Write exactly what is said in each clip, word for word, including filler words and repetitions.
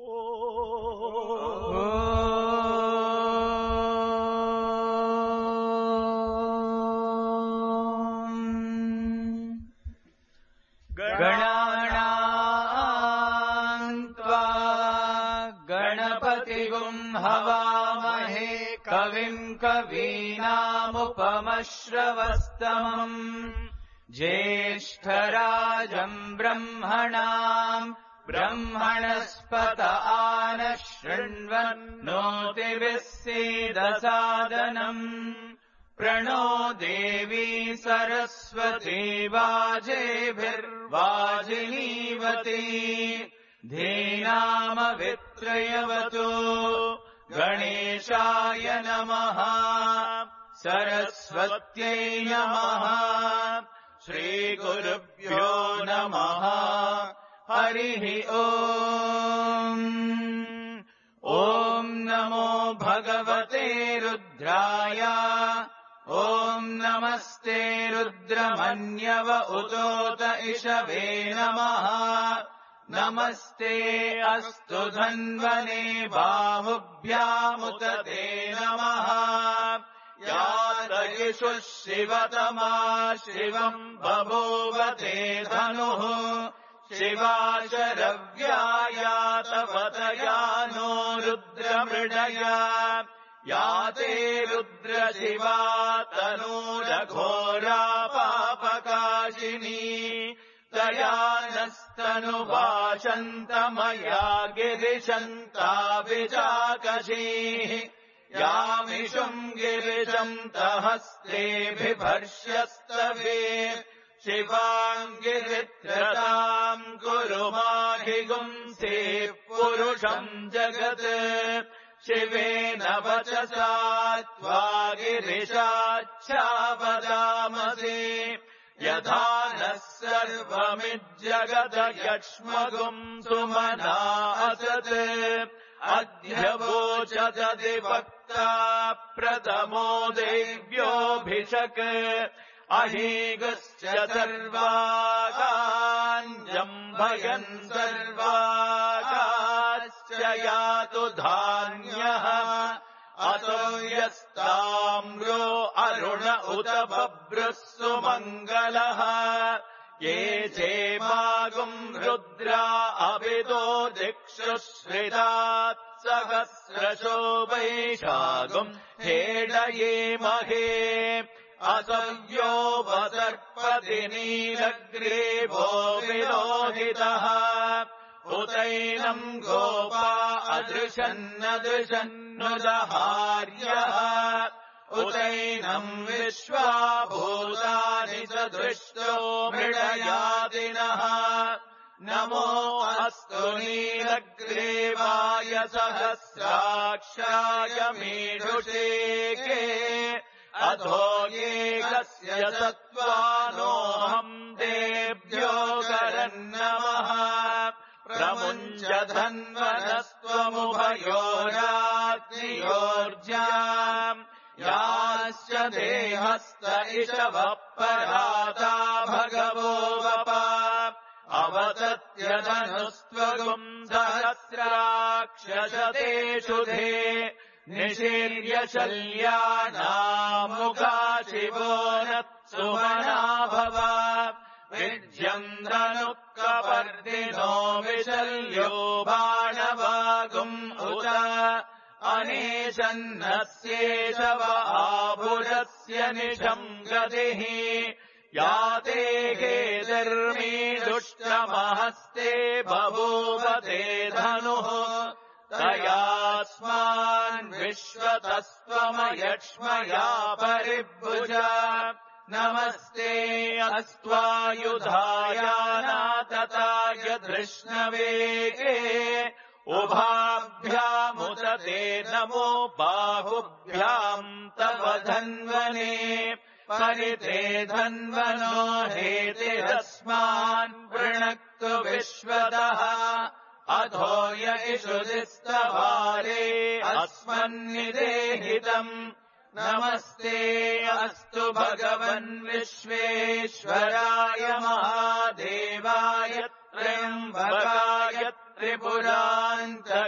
हवामहे कविम् कवीनामुपमश्रवस्तमम् ज्येष्ठराजम् ब्रह्मणाम् ब्रह्मणस्पत आनः शृण्वन्नोतिभिः सीदसादनम् प्रणो देवी सरस्वती वाजेभिर्वाजिनीवती धीनामवित्रयवतु गणेशाय नमः सरस्वत्यै नमः श्रीगुरुभ्यो नमः हरिः ओम् ॐ नमो भगवते रुद्राय ॐ नमस्ते रुद्रमन्यव उतोत इषवे नमः नमस्ते अस्तु धन्वने बाहुभ्यामुत ते नमः यातयिषुः शिवतमा शिवम् बभूव ते धनुः शिवा शरव्यायातवतया नो रुद्रमृडया याते रुद्रशिवा तनूरघोरा पापकाशिनी तया नस्तनुभाषन्तमया गिरिशन्ताभिजाकशीः यामिषुम् गिरिशन्तहस्तेऽभिभर्ष्यस्तवे शिवाम् गिरित्रताम् कुरु माहिगुंसे पुरुषम् जगत् शिवेन वचसा त्वा गिरिशाच्छावदामसि यथा नः सर्वमिज्जगदयक्ष्मगुम् सुमना असत् अद्य वोचदधिवक्ता प्रथमो देव्योऽभिषक् अहीगश्च सर्वागान्यम् भयन् सर्वागाश्च यातु धान्यः अतो यस्ताम्रो अरुण उत बभ्रुः सुमङ्गलः ये चेमागुम् रुद्रा अभिदो दिक्षुश्रितात् सहस्रशो वैशागुम् हेडये महे असव्यो वसर्पति नीलग्रीवो विलोहितः उतैनम् गोपा अदृशन्नदृशन्नुदहार्यः उतैनम् विश्वाभूतानि च दृष्टो मृडयादिनः नमो अस्तु नीलग्रीवाय सहस्राक्षाय मीढुषेके अधो एकस्य सत्त्वानोऽहम् देभ्यो करन्नमः प्रमुञ्च धन्वनस्त्वमुभयोराग्नियोर्जाम् याश्च देहस्त इषवः पराता भगवो वपा अवतत्यधनुस्त्वगुम् सहस्राक्षशतेषु धे निशीर्य शल्यानामुखा शिवो नत्सुमना भव विज्यन्द्रनुः कपर्दिनो विशल्यो बाणवागुम् उत अनेशन्नस्येषव आभुरस्य निशम् गतिः याते हेदर्मीदुष्टमहस्ते बभूव ते धनुः तयास्मान् विश्वतस्त्वमयक्ष्मया परिभुज नमस्ते अस्त्वायुधायानातताय धृष्णवेगे उभाभ्यामुत ते नमो बाहुभ्याम् तव धन्वने परिते धन्वनो हेतिरस्मान् वृणक्तु विश्वतः अधो य इषुदिस्तवारे अस्मन्निदेहितम् नमस्ते अस्तु भगवन् विश्वेश्वराय महादेवाय त्र्यम्बकाय त्रिपुरान्तकाय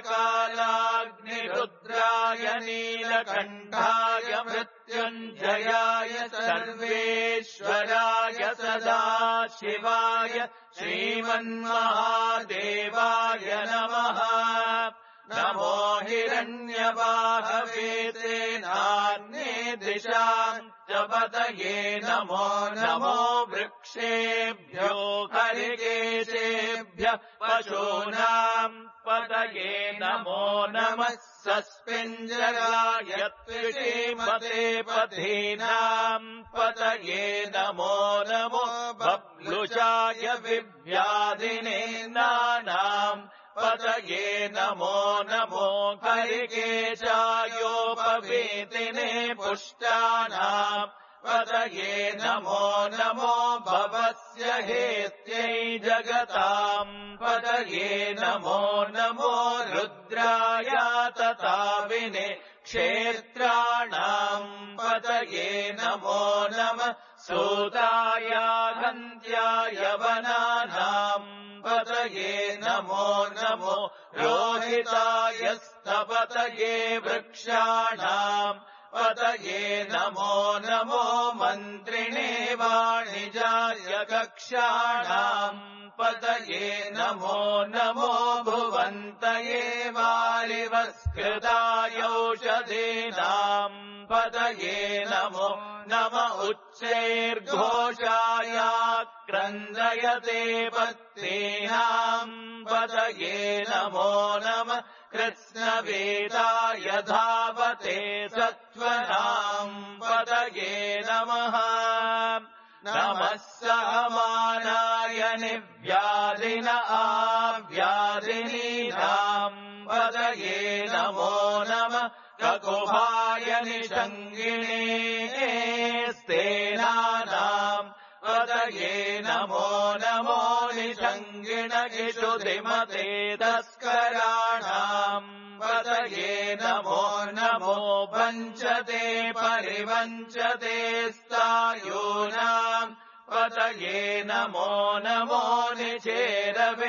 कालाग्निरुद्राय नीलकण्ठाय मृत्युञ्जयाय सर्वेश्वराय सदाशिवाय श्रीमन्महादेवाय नमः। नमो हिरण्यवाहवे तेनाग्ने दिशाम् च पतये नमो नमो वृक्षेभ्यो हरिकेशेभ्यः पशूनाम् पतये नमो नमः। सस्मिञ्जराय त्रिषीमते पथीनाम् पतये नमो नमो। बभ्लुषाय विव्याधिने नानाम् पतये नमो नमो। हरिकेशायोपवीतिने पुष्टानाम् पतये नमो नमो। भवस्य हेत्यै जगताम् पतये नमो नमो। रुद्राय तताविने क्षेत्राणाम् पतये नमो नमः। सूताय हन्त्याय वनानाम् पतये नमो नमो। रोहिताय स्तपतये वृक्षाणाम् पतये नमो नमो। मन्त्रिणे वाणिजाय कक्षाणाम् पतये नमो नमो। भुवन्तये वारिवस्कृतायौषधीनाम् पतये नमो नम। उच्चैर्घोषाय क्रन्दयते पत्नीनाम् पतये नमो नमः। कृत्स्नवेदाय धावते सत्त्वनाम् पतये नमः। नमः सहमानाय निव्याधिन आव्याधिनीनाम् पतये नमो नमः। ककुभाय निषङ्गिणे स्तेनानाम् पतये नमो नमो। निषङ्गिणगिषुधिमते तस्कराणाम् पतये नमो नमो। वञ्चते परिवञ्चते स्तायूनाम् पतये नमो नमो। निचेरवे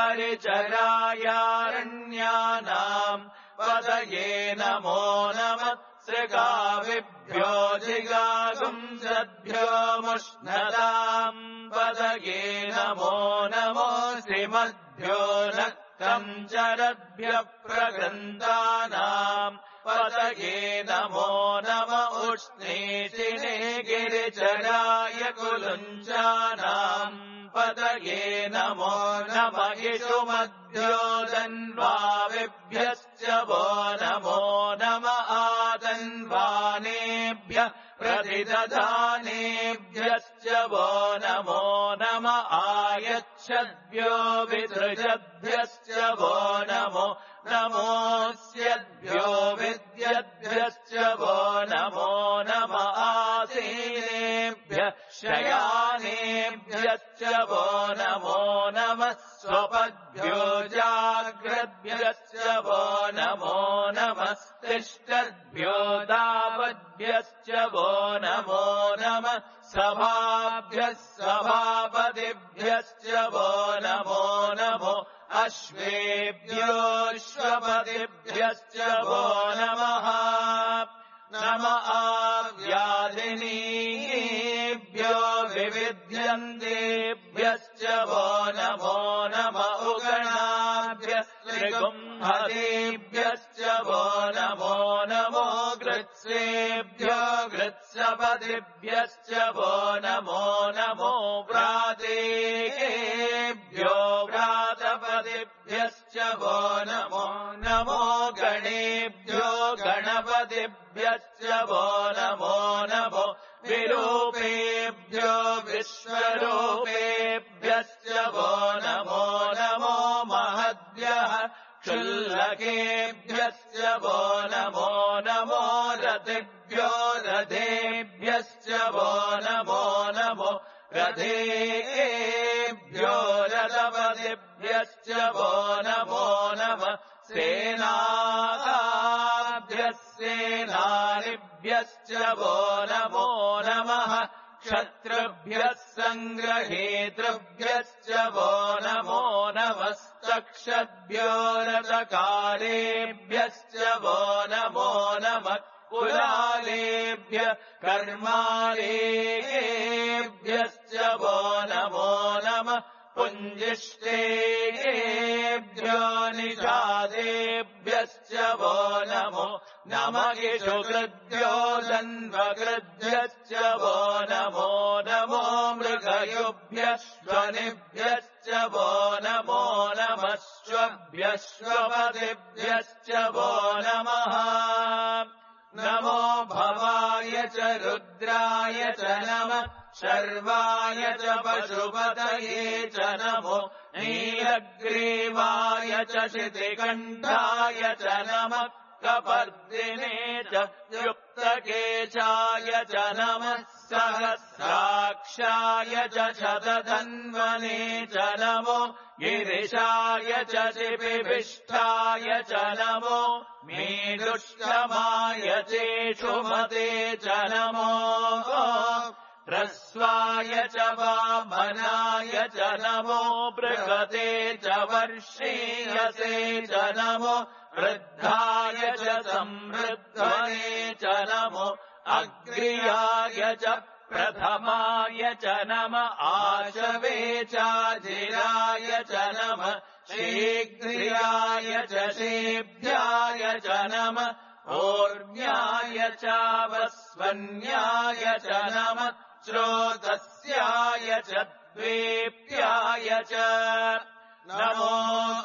परिचरायारण्यानाम् पतये नमो नमः। सृगाविभ्यो जिगागुंसद्भ्यो मुष्णदाम् पतये नमो नमो। श्रीमद्भ्यो नक्तम् चरद्भ्यः प्रगृन्तानाम् पतये नमो नम। उष्णीषिणे गिरिचराय कुलुञ्चानाम् पतये नमो नम। इषुमध्यो दन्वाविभ्यश्च वो नमो नम। आदन्वानेभ्यः प्रतिदधानेभ्यश्च वो नमो नम। आयच्छद्भ्यो विसृजद्भ्यश्च वो नमो नमोऽस्यद्भ्यो विद्यद्भ्यश्च वो नमो नम। आसीनेभ्यः शयानेभ्यश्च वो नमो नमः। स्वपद्भ्यो जाग्रद्भ्यश्च वो नमो नमः। तिष्ठद्भ्यो दावद्भ्यश्च वो नमो नमः। सभाभ्यः सभापतिभ्यश्च वो नमो नमो। अश्वेभ्योऽश्वपतिभ्यश्च वो नमः। नम आव्याधिनीभ्यो विविध्यन्तेभ्यश्च वो नमो नम। उगणाभ्यः त्रिगुम्हतेभ्यश्च वो नमो नमो। गृत्सेभ्यो गृत्सपतिभ्यश्च वो नमो नमो। व्रातेभ्यो व्रातपतिभ्यश्च वो नमो नमो। गणेभ्यो गणपतिभ्यश्च वो नमो नमो। विरूपेभ्यो विश्वरूपेभ्यश्च वो नमो नमो। महद्भ्यः क्षुल्लकेभ्यश्च वो नमो नमो। रथेभ्यो रथेभ्यश्च वो नमो नमो। रथेभ्यो रथपतिभ्यश्च वो नमो नमः। सेनाभ्यः सेनानिभ्यश्च वो नमो नमः। क्षत्रुभ्यः सङ्ग्रहेतृभ्यश्च वो नमो नमः। रतक्षद्भ्यो रतकारेभ्यश्च वो नमो नमः कुलालेभ्य कर्मालेभ्यश्च वो नमो नमः पुञ्जिष्टेभ्यो निषादेभ्यश्च वो नमो नमगिषुकृद्भ्यो जन्मकृद्भ्यश्च वो नमो नमो मृगयुभ्यश्वनिभ्यश्च वो नमो नमः श्वभ्यश्वपतिभ्यश्च वो नमः नमो भवाय च रुद्राय च नमः शर्वाय च पशुपतये च नमो नीलग्रीवाय च शितिकण्ठाय च नमः कपर्दिने च युक्तकेशाय च नमः सहस्राक्षाय च शतधन्वने च नमो गिरिशाय च शिपिभिष्ठाय च नमो मेदुष्टमाय चेषुमते च नमो ह्रस्वाय च वामनाय च नमो बृहते च वर्षीयसे च नमो वृद्धाय च संवृद्धने च नमो अग्र्याय च प्रथमाय च नम आशवे चाजिराय च नम शीघ्राय च शेभ्याय च नम ऊर्ण्याय चावस्वन्याय च नम श्रोतस्याय च द्वेप्याय च नमो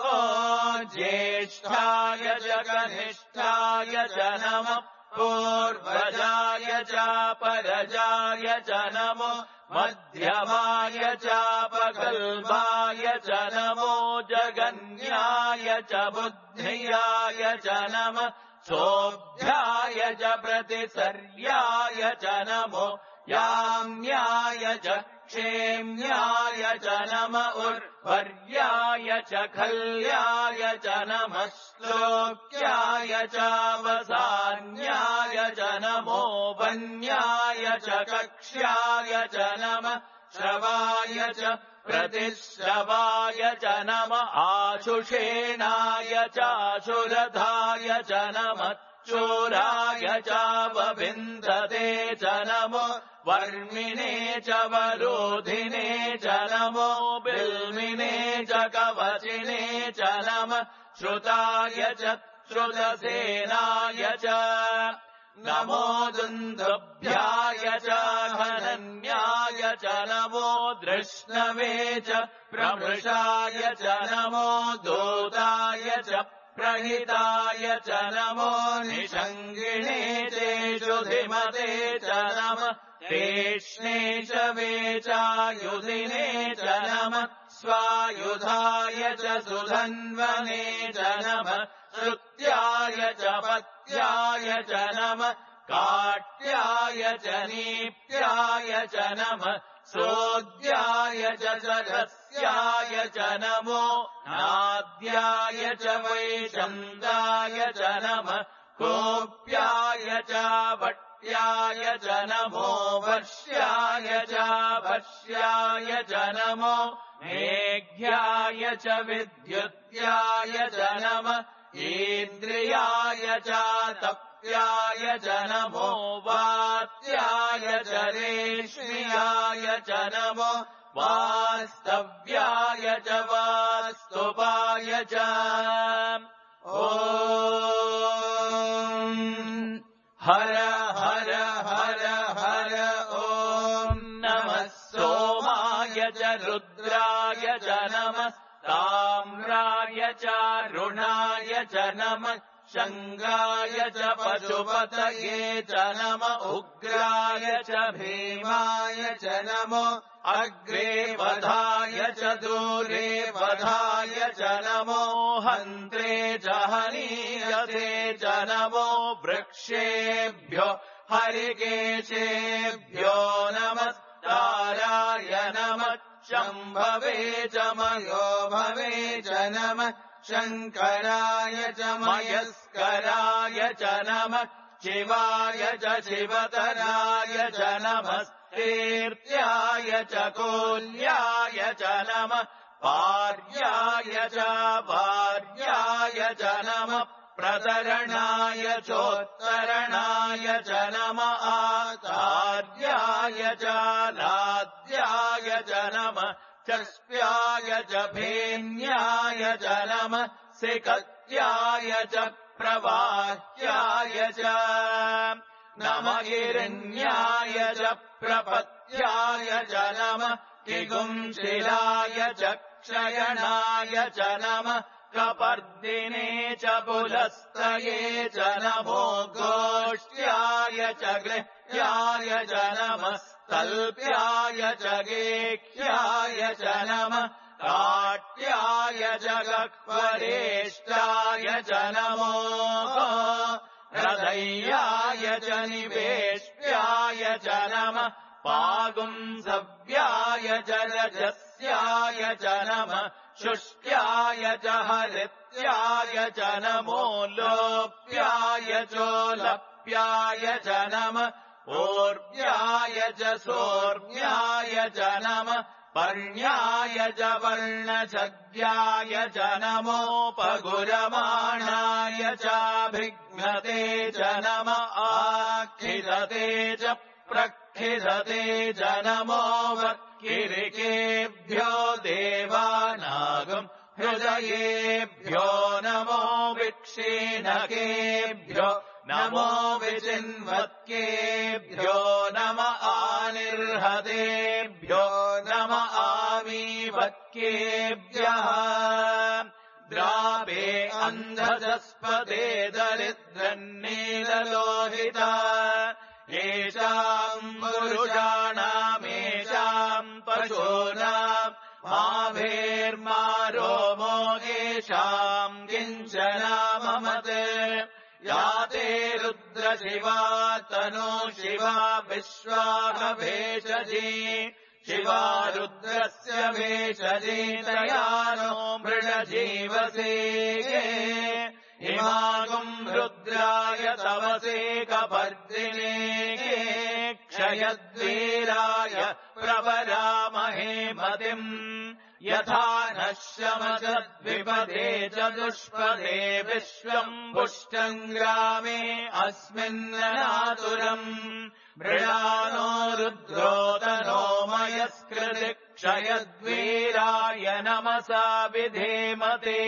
ज्येष्ठाय च कनिष्ठाय च नमः पूर्वजाय चापरजाय च नमो मध्यमाय चापकल्पाय च नमो जगन्याय च बुद्धियाय च नमः सोऽभ्याय च प्रतिसर्याय च नमो याम्याय च क्षेम्याय च नम उर्वर्याय च खल्याय च नमः श्लोक्याय चावसान्याय च नमो वन्याय च कक्ष्याय च नमः श्रवाय च प्रतिश्रवाय च नम आशुषेणाय चाशुरथाय च नमः चोराय चावविन्दते च नमो वर्मिणे च वरोधिने च नमो बिल्मिने च कवचिने च नमः श्रुताय च श्रुतसेनाय च नमो दुन्दुभ्याय च हनन्याय च नमो धृष्णवे च प्रमृषाय च नमो दूताय च प्रहिताय च नमो निषङ्गिणे चेषुधिमते च नमः तेष्णे च वेचायुधिने च नमः स्वायुधाय च सुधन्वने च नमः श्रुत्याय च पत्याय च नमः काट्याय च नीप्याय च नमः सोद्याय च सरस्याय च नमो नाद्याय च वैशन्दाय च नमः कोप्याय च वट्याय च नमो वर्ष्याय च भष्याय च नमो मेघ्याय च विद्युत्याय च नमः इन्द्रियाय च तप्याय च नमो वात्याय च रेष्म्याय च नमो वास्तव्याय च वास्तुपाय च ॐ हर हर हर हर ॐ नमः सोमाय च रुद्राय च नमः ताम्राय च रुणाय च नमः शङ्गाय च पशुपतये च नम उग्राय च भीमाय च नमो अग्रे वधाय च दूरे वधाय च नमो हन्त्रे च हनीयते च नमो वृक्षेभ्यो हरिकेशेभ्यो नमस्काराय नमः शम्भवे च मयो भवे च नमः शङ्कराय च मयस्कराय च नमः शिवाय च शिवतराय च नमः कीर्त्याय च कोल्याय च नमः पार्याय च भार्याय च नमः प्रतरणाय चोत्तरणाय च नमः आचार्याय च लाद्याय च नमः चस्प्याय च भेन्याय च नमः सिकत्याय च प्रवाह्याय च नमः हिरण्याय च प्रपत्याय च नमः किगुंशिलाय च क्षयणाय च नमः कपर्दिने च पुलस्तये च नमो गोष्ट्याय च गृह्याय च नमः तल्प्याय च गेह्याय च नमः काट्याय च गह्वरेष्टाय च नमो हृदयाय च निवेष्ट्याय च नमः पागुंसव्याय च रजस्याय च नमः शुष्क्याय च हरित्याय च नमो लोप्याय चोलप्याय च नमः ऊर्व्याय च सोर्व्याय च नमः पर्ण्याय च वर्णछद्याय च नमोपगुरमाणाय चाभिघ्नते च नमः आखिदते च प्रखिदते च नमो वक्किरिकेभ्यो देवानागम् हृदयेभ्यो नमो विक्षीणकेभ्यो नमो विचिन्वत्केभ्यो नम आनिर्हतेभ्यो नम आमीवत्केभ्यः द्रापे अन्धजस्पदे दरिद्रन्नीललोहिता येषाम् पुरुषाणामेषाम् पशूनाम् माभेर्मा रोमो येषाम् किञ्चनाममत् याते रुद्रशिवा तनो शिवा विश्वाभेषजी शिवा रुद्रस्य भेषजी तयानो मृडजीवसे इमागुम् रुद्राय तवसे कपर्दिने क्षयद्वीराय प्रवरामहे मतिम् यथा नः शमसद्विपदे च दुष्पदे विश्वम् पुष्टम् ग्रामे अस्मिन्ननातुरम् मृडानो रुद्रोदनो मयस्कृति क्षयद्वीराय नमसा विधेमते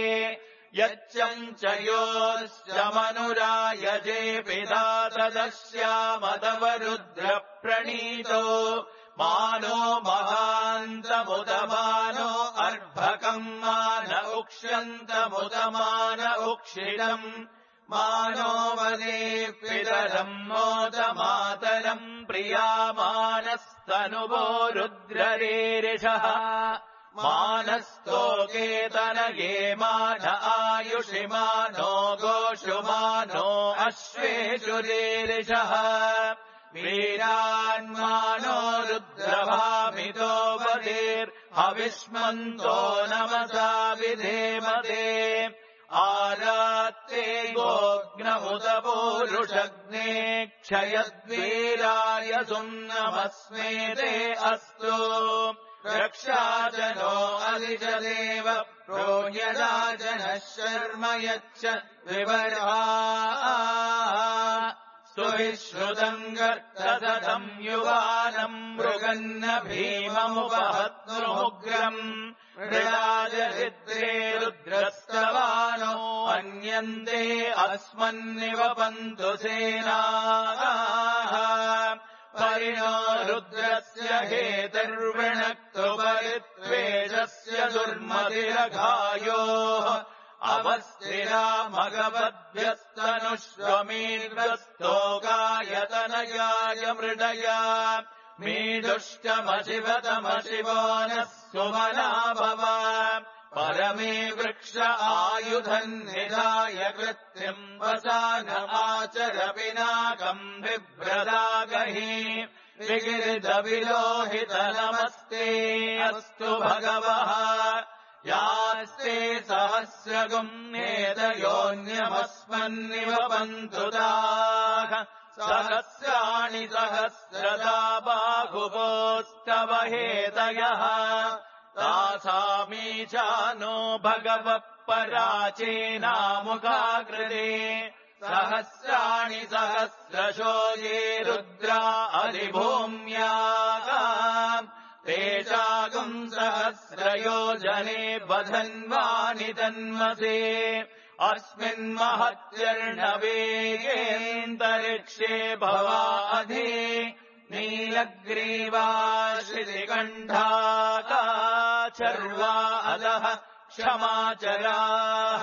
यच्चञ्चयोश्च मनुरायजे पिता तदस्यामतव रुद्रप्रणीतो मानो महान्तमुदमानो अर्भकम् मान उक्ष्यन्तमुदमान उक्षिणम् मानो वदे पितरम् मोदमातरम् प्रियामानस्तनुवो रुद्ररेरिषः मानस्तोकेतनये मान आयुषि मानो गोषु मानो अश्वेषु रेरिषः वीरान्मानो रुद्रभामितो वदेर्हविष्मन्तो नमसा विधेमते आरात्ते गोग्नमुत पूरुषग्ने क्षयद्वीराय सुम्नमस्मेते अस्तु रक्षाजनो अधिजदेव प्रोयदाजनः शर्म यच्छ विवर्हा स्तुविश्रुतम् गर्तसदम् युवानम् मृगन्न भीममुपहत्नुमुग्रम् मृडाजरिद्रे रुद्रस्तवानो अन्यन्ते अस्मन्निवपन्तु सेनाः परिणो रुद्रस्य हेतुर्वृणक्तु परित्वेषस्य दुर्मतिरघायोः अवस्थिरा मघवद्भ्यस्तनुष्वमीर्वस्तोगायतनयाय मृडया मीदुष्टमशिवतमशिवो नः सुमना भव परमे वृक्ष आयुधम् निधाय कृत्रिम् वसानमाचर पिनाकम् बिभ्रदागहि विगिरिदविलोहित नमस्ते अस्तु भगवः यास्ते सहस्रगुम् नेदयोन्यमस्मन्निवपन्तु ताः सहस्राणि सहस्रदा बाहुवोस्तव हेतयः ताः सामीचानो भगवः पराचेनामुखाकृते सहस्राणि सहस्रशो ये रुद्रा अधिभूम्याः तेषागुम् सहस्रयोजने बधन्वानि तन्मसे अस्मिन्महत्यर्णवेगेऽन्तरिक्षे भवाधि नीलग्रीवाश्रितिकण्ठाकाचर्वा अधः क्षमाचराः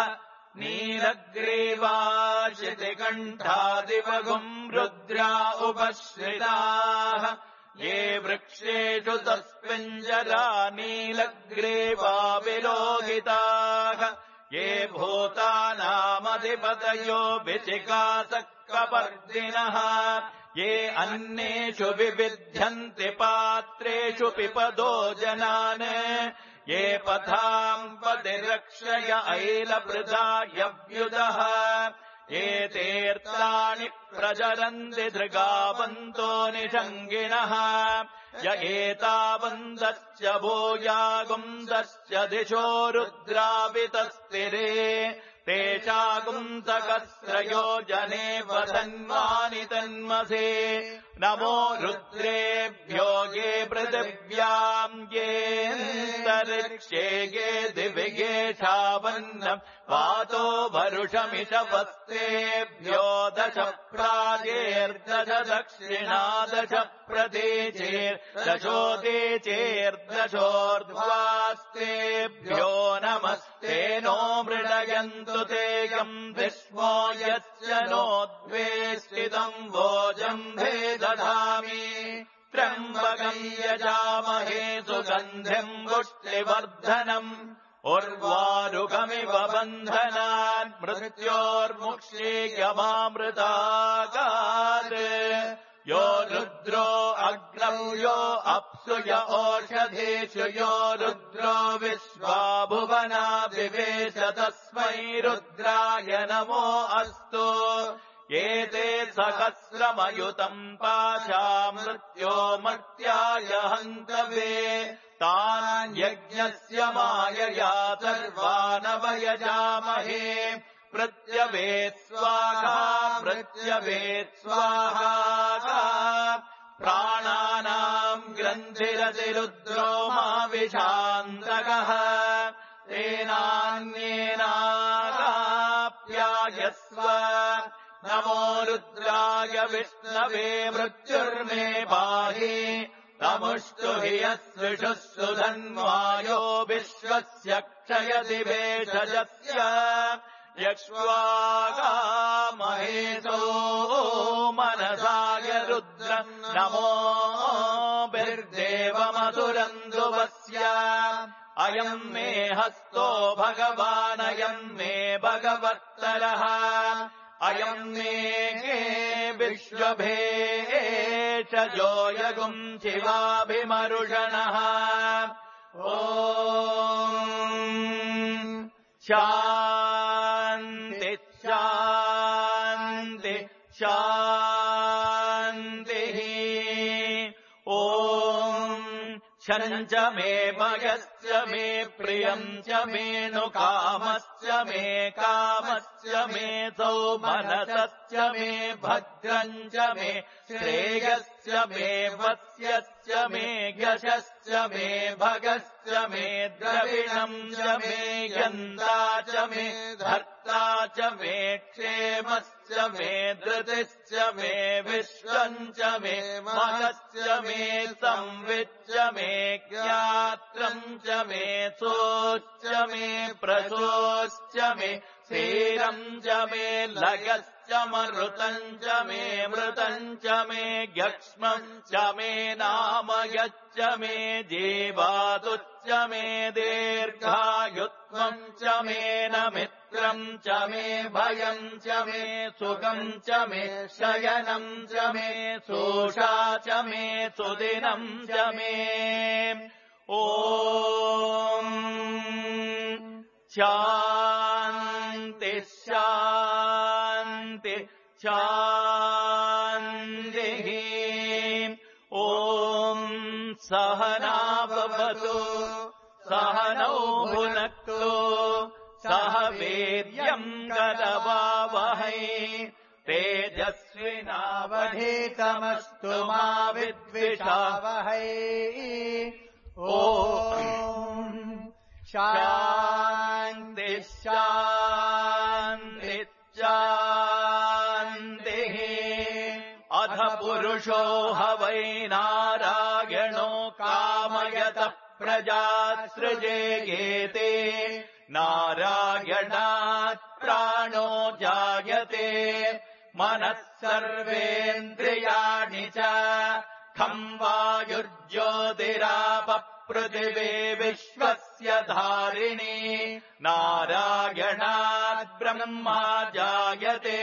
नीलग्रीवाश्रितिकण्ठादिवगुम् रुद्रा उपश्रिताः ये वृक्षेषु तस्मिञ्जरा नीलग्रीवा विलोहिताः ये भूतानामधिपतयो विचिकासक्कपर्दिनः ये अन्नेषु विविध्यन्ति पात्रेषु पिपदो जनान् ये पथाम् पतिरक्षय ऐलभृदायव्युदः ये तीर्थानि प्रचरन्ति दृगावन्तो निषङ्गिणः य एतावन्तश्च भूयागुंसश्च दिशो रुद्रावितस्तिरे तेषागुंसकस्रयोजने वधन्वानि तन्मसे नमो रुद्रेभ्यो ये पृथिव्याम् येऽन्तरिक्षे ये दिवि ये छावन्नम् वातो वरुषमिषवस्तेभ्यो दश प्राचेर्दश दक्षिणादश प्रदेशेर्दशोदेचेर्दशोर्ध्वास्तेभ्यो नमस्ते नो मृडयन्तु तेयम् विश्वो यस्य नोद्वेष्टितम् वोजम्भे दधामि त्र्यम्बकम् यजामहे सुगन्धिम् पुष्टिवर्धनम् उर्वारुकमिव बन्धनान् मृत्योर्मुक्षीयमामृतागात् यो रुद्रो अग्नौ यो अप्सु य ओषधेषु यो रुद्रो विश्वा भुवना विवेश तस्मै रुद्राय नमो अस्तु एते सहस्रमयुतम् पाशा मृत्यो मर्त्याय हन्तवे तान् यज्ञस्य मायया सर्वानवयजामहे प्रत्यवेत् स्वाहा प्रत्यवेत् स्वाहा प्राणानाम् ग्रन्थिरतिरुद्रो मा विशान्तकः तेनान्येनाप्यायस्व नमो रुद्राय विष्णवे मृत्युर्मे पाहि तमुष्टु हि यस्विषुः सुधन्वायो विश्वस्य क्षयति भेषजस्य यक्ष्वागामहेशो मनसाय रुद्र नमो बिर्देवमधुरन्दुवस्य अयम् मे हस्तो भगवानयम् मे भगवत्तरः अयम् मे विश्वभेषजो यगुम् शिवाभिमरुषणः ॐ शान्ति शान्ति शान्तिः ॐ शञ्च मे भयश्च मे प्रियम् च मे नु कामश्च मे कामश्च मे सौमनसश्च मे भद्रम् च मे श्रेयश्च मे वत्स्यश्च मे यशश्च मे भगश्च मे द्रविणम् च मे यन्ता च मे धर्ता च मे क्षेमश्च मे धृतिश्च मे विश्वम् च मे महश्च मे संविच्च मे ज्ञात्रम् च मे सोश्च मे प्रसोश्च मे क्षीरम् च मे लगश्च मरुतम् च मे मृतम् च मे यक्ष्मम् च मे नामयच्च मे जीवातुश्च मे दीर्घायुत्वम् च मे न मित्रम् च मे भयम् च मे सुखम् च मे शयनम् च मे सोषा च मे सुदिनम् च मे ॐ शान्ति शान्ति शान्तिः ॐ सहना भवतु सहनौ अधिकमस्तु मा विद्विषावहै। ॐ शान्ति शान्ति शान्तिः। अथ पुरुषो ह वै नारायणो कामयतः प्रजासृजेयेते। नारायणात् प्राणो जायते मनः सर्वेन्द्रियाणि च। खं वायुर्ज्योतिरापः पृथिवी विश्वस्य धारिणी। नारायणात् ब्रह्मा जायते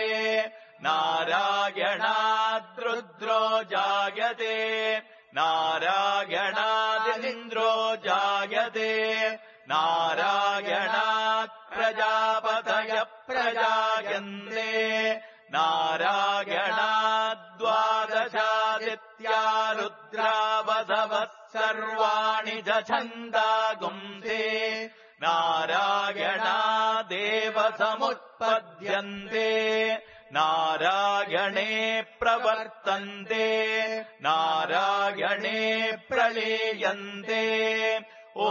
नारायणाद् रुद्रो जायते नारायणादिन्द्रो जायते नारायणात् प्रजापतयः प्रजायन्ते नारायणाद्वादशादित्या रुद्रा वसवः सर्वाणि च छन्दागुंसे। नारायणादेव समुत्पद्यन्ते नारायणे प्रवर्तन्ते नारायणे प्रलीयन्ते। ॐ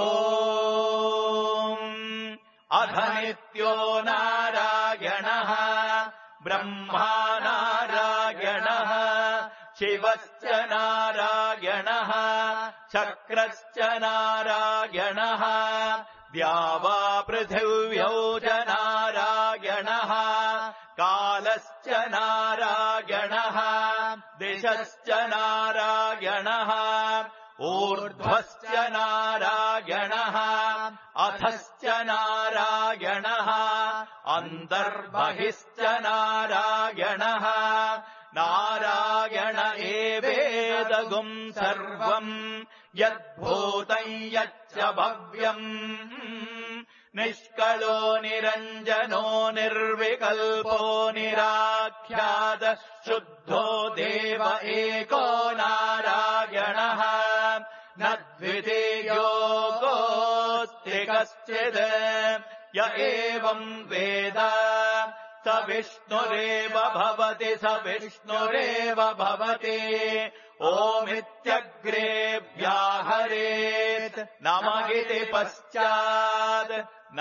अथ नित्यो नारायणः ब्रह्मा नारायणः शिवश्च नारायणः चक्रश्च नारायणः द्यावा पृथिव्यौ च नारायणः कालश्च नारायणः दिशश्च नारायणः ऊर्ध्वश्च नारायणः अधश्च नारायणः अन्तर्बहिश्च नारायणः। नारायण एवेदगुं सर्वम् यद्भूतं यच्च भव्यम्। निष्कलो निरञ्जनो निर्विकल्पो निराख्यात शुद्धो देव एको नारायणः। न द्वितीयो कोऽस्ति कश्चित् य एवम् वेद स विष्णुरेव भवति स विष्णुरेव भवति। ओमित्यग्रे व्याहरेत् नमः इति पश्चात्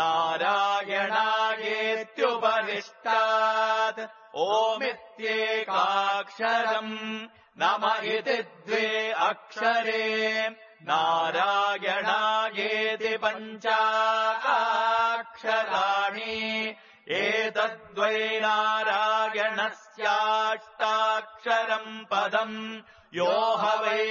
नारायणायेत्युपरिष्टात् ओमित्येकाक्षरम् नम इति द्वे अक्षरे नारायणायेति पञ्चाक्षराणि। एतद्वै नारायणस्याष्टाक्षरम् पदम् यो ह वै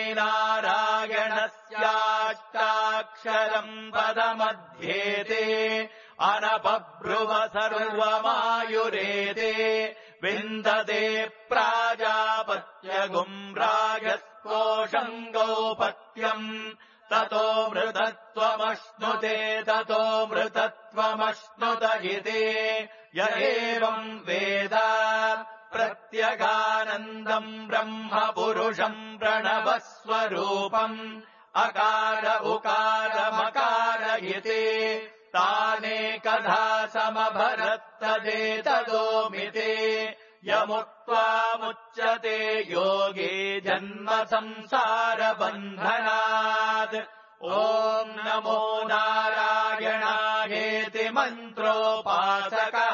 नारायणस्याष्टाक्षरम् पदमध्येते अनपब्रुव सर्वमायुरेते। विन्दते प्राजापत्यगुम् राजस्पोषम् गौपत्यम् ततो मृतत्वमश्नुते ततो मृतत्वमश्नुत इति। य एवम् वेद प्रत्यगानन्दम् ब्रह्म पुरुषम् प्रणवस्वरूपम् अकार उकारमकार इति। तानेकधा समभरत्तदेतदोमिति। यमुक्त्वा मुच्यते योगी जन्म संसारबन्धनात्। ॐ नमो नारायणायेति मन्त्रोपासकः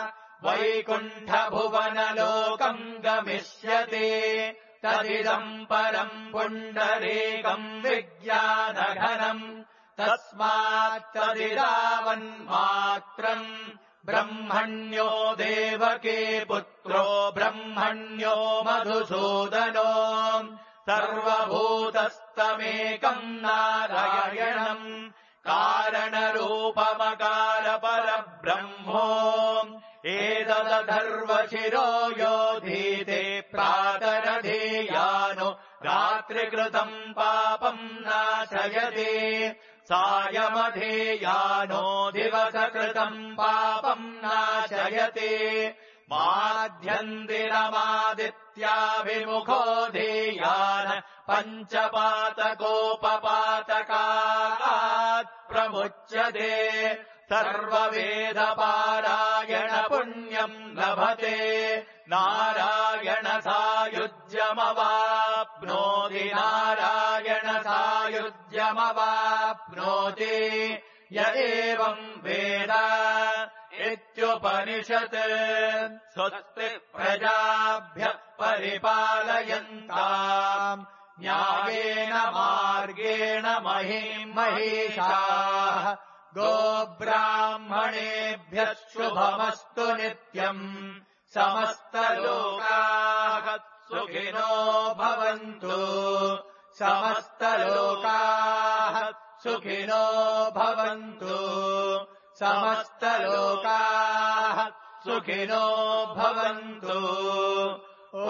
वैकुण्ठभुवनलोकम् गमिष्यति। तदिदम् परम् पुण्डरीकम् विज्ञानघनम् तस्मात् तदिदावन्मात्रम्। ब्रह्मण्यो देवके पुत्रो ब्रह्मण्यो मधुसूदनो सर्वभूतस्तमेकम् नारायणम् कारणरूपमकारपरब्रह्मो। एतदधर्वशिरो योधीते प्रातरधीयानो रात्रिकृतम् पापम् नाशयति। सायमधेयानो दिवसकृतम् पापम् नाशयति। माध्यन्दिनमादित्याभिमुखो धेयान् पञ्चपातकोपपातकात् प्रमुच्यते। सर्ववेदपारायण पुण्यम् लभते नारायण सायुज्यमवाप्नोति नारायण सायुज्यमवाप्नोति य एवम् वेद इत्युपनिषत् स्वस्ति प्रजाभ्यः परिपालयन्ताम् न्यायेन मार्गेण महीम् महिषाः गोब्राह्मणेभ्यः शुभमस्तु नित्यम् समस्तलोकाः सुखिनो भवन्तु समस्तलोकाः सुखिनो भवन्तु समस्तलोकाः सुखिनो भवन्तु ॐ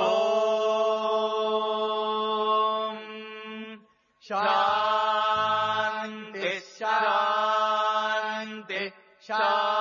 शान्ति शान्ति शान्ति